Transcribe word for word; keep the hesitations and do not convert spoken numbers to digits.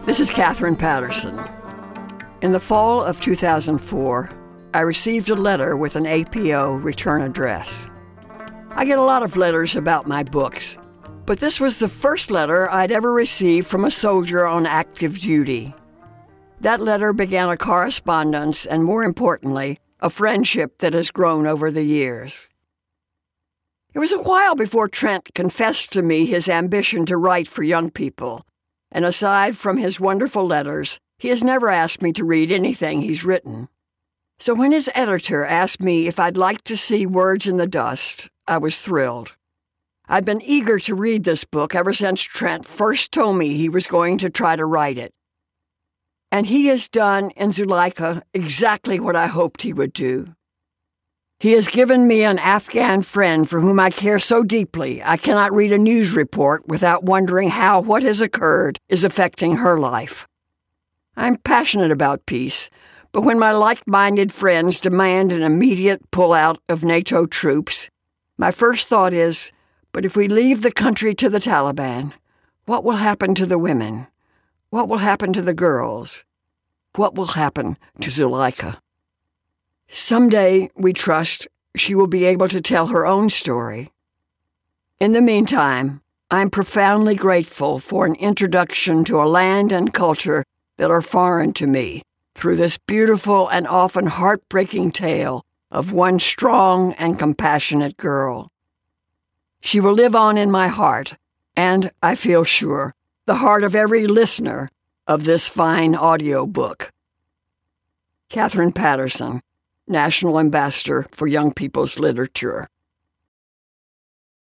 This is Katherine Patterson. In the fall of two thousand four, I received a letter with an A P O return address. I get a lot of letters about my books, but this was the first letter I'd ever received from a soldier on active duty. That letter began a correspondence and, more importantly, a friendship that has grown over the years. It was a while before Trent confessed to me his ambition to write for young people, and aside from his wonderful letters, he has never asked me to read anything he's written. So when his editor asked me if I'd like to see Words in the Dust, I was thrilled. I'd been eager to read this book ever since Trent first told me he was going to try to write it. And he has done in Zuleika exactly what I hoped he would do. He has given me an Afghan friend for whom I care so deeply I cannot read a news report without wondering how what has occurred is affecting her life. I'm passionate about peace, but when my like-minded friends demand an immediate pullout of NATO troops, my first thought is, but if we leave the country to the Taliban, what will happen to the women? What will happen to the girls? What will happen to Zuleika? Someday, we trust, she will be able to tell her own story. In the meantime, I'm profoundly grateful for an introduction to a land and culture that are foreign to me through this beautiful and often heartbreaking tale of one strong and compassionate girl. She will live on in my heart, and, I feel sure, the heart of every listener of this fine audio book. Katherine Patterson, National Ambassador for Young People's Literature.